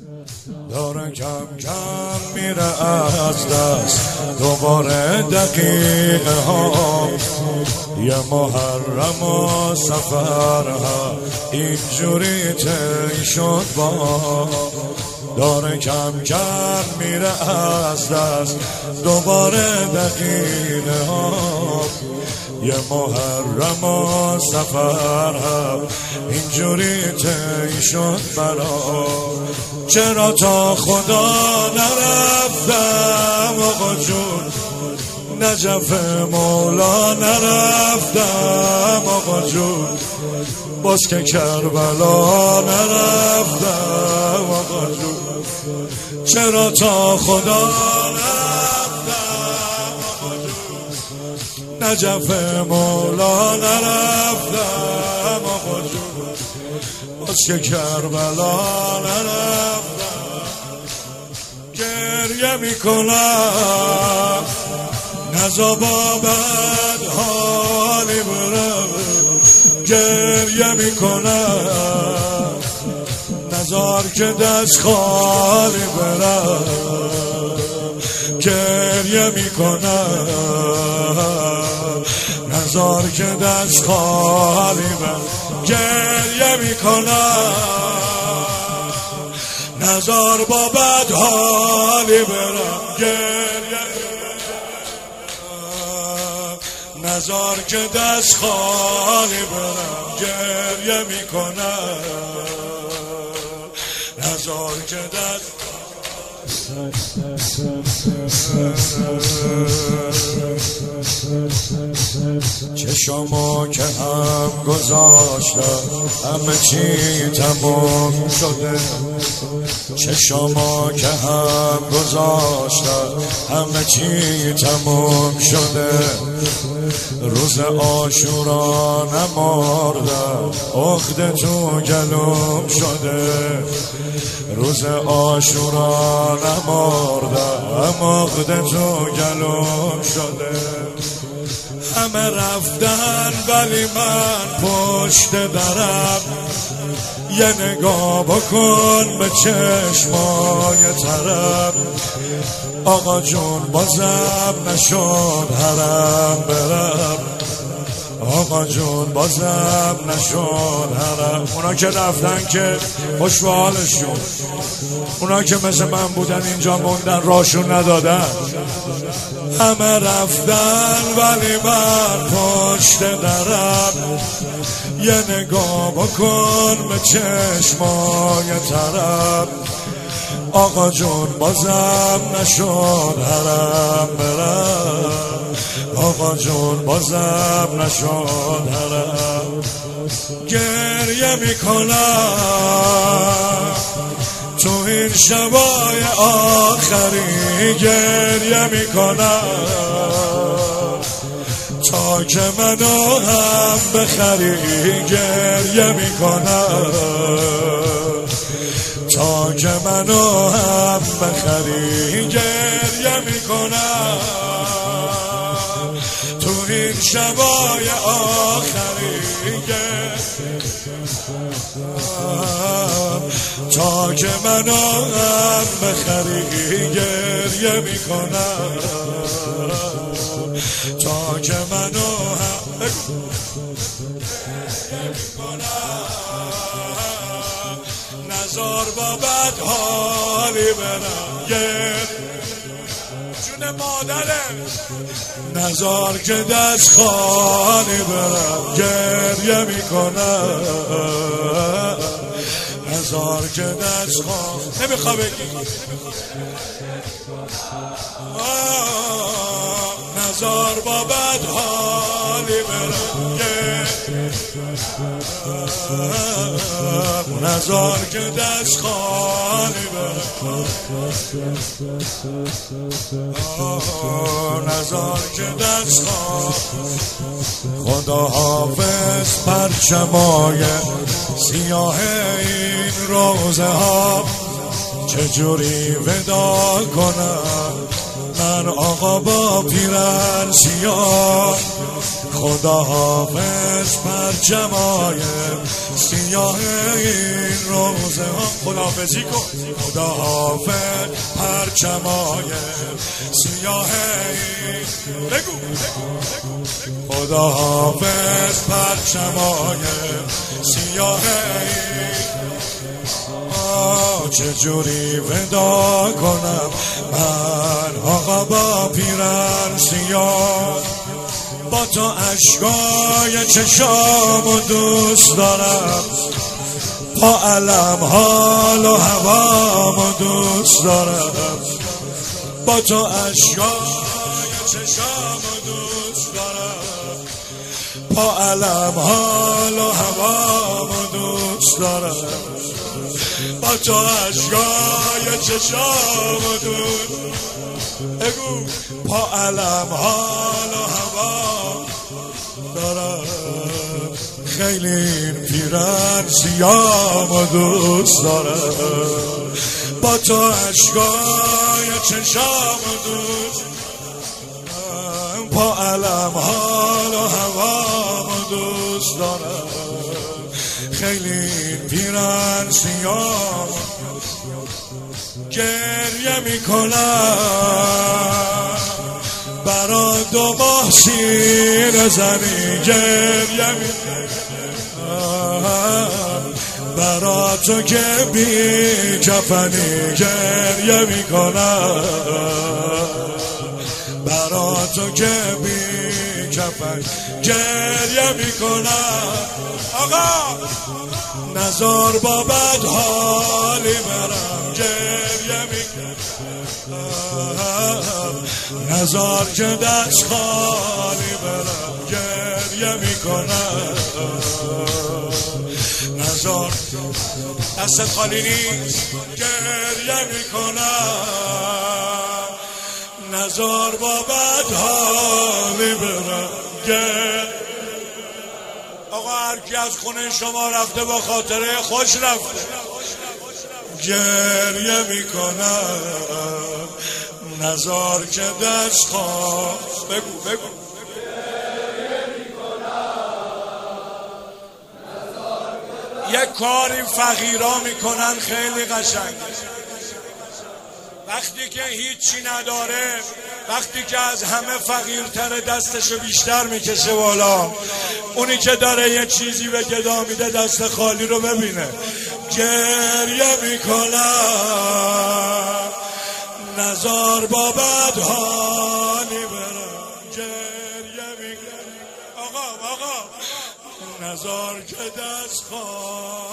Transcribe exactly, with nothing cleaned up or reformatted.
داره کم کم میره از دست دوباره دقیقه ها، یه محرم و سفر ها اینجوری طی شد با. داره کم کم میره از دست دوباره دقیقه ها، یه محرم و سفر ها اینجوری طی شد برا. چرا تا خدا نرفتم آقا جون، نجف مولا نرفتم آقا جون، باز که کربلا نرفتم آقا جون. چرا تا خدا نرفتم آقا جون، نجف مولا نرفتم آقا جون، باز که کربلا نرفتم. گریه میکنم نزا با بد حالی برم، گریه میکنم نزار که دست خالی برم، گریه میکنم نزار که دست خالی برم، گریه میکنم نزار با بد حالی برم، گریه نزار که دست خالی برم، گریه میکنم نزار که دست چشمو که هم گذاشتم همه چی تموم شده، چشمو که هم گذاشتم همه چی تموم شده. روز عاشورا نمردم عقده تو گلوم شده، روز عاشورا نمردم عقده تو گلوم شده. همه رفتن ولی من پشت درم، یه نگاه بکن به چشمای طرف. آقا جون بازم نشد حرم برم، آقا جون بازم نشد حرم. اونا که رفتن که خوش به حالشون، اونا که مثل من بودن اینجا موندن راشون ندادن. همه رفتن ولی من پشت درم، یه نگاه بکن به چشمای طرف. آقا جون بازم نشد حرم برم، آقا جون بازم نشد حرم. گریه میکنم تو این شبای آخری، گریه میکنم تا که منو هم بخری، گریه میکنم تا که منو هم بخری، گریه میکنم تو این شبای آخری، تا که منو هم بخری، گریه میکنم تا که منو هم نزار با بد حالی برم، جون مادرم نزار که دست خالی برم، گریه میکنم نزار که دست خالی. نمیخوا بگی نزار با بد حالی برم، نزار که دست خالی برم، نزار که دست خالی. خدا حافظ پرچمای سیاه این روزه ها، چجوری ودا کنم من آقا با پیرن سیاه. خدا حافظ پرچمای سیاه این روزه ها. خداحافظی کن. خدا حافظ پرچمای سیاه این بگو خدا حافظ پرچمای سیاه این. چجوری ودا کنم من آقا با پیرن سیاه. با تو عشقای چشامو دوست دارم، با علم حال و هوامو دوست دارم. با تو عشقای چشامو دوست دارم، با علم حال و هوامو دوست دارم. با تو عشقای چشامو دوست اگو با علم حال و هوا دارم. خیلی این پیرن سیامو دوست دارم. با تو عشقای چشامو دوست دارم، با علم حال و هوامو دوست دارم. خیلی این پیرن سیام گریه میکنم برا دو ماه سینه زنی. گریه میکنم برا تو که بی کفنی. گریه میکنم برا تو که بی کفنی. گریه میکنم آقا نزار با بد حالی برم. گریه میکنم نزار که دست خالی برم. گریه میکنم نزار دست خالی نیست. گریه میکنم نزار با بد حالی برم. گریه آقا هر کی از خونه شما رفته با خاطره خوش رفته. گریه میکنم نزار که دست خواه بگو بگو یک کاری فقیرا میکنن خیلی قشنگه. وقتی که هیچی نداره، وقتی که از همه فقیرتره دستشو بیشتر میکشه بالا. اونی که داره یه چیزی به گدا میده دست خالی رو ببینه. گریه میکنم نزار با بد حالی برم. گریه میکنم آقا آقا نزار که دست خالی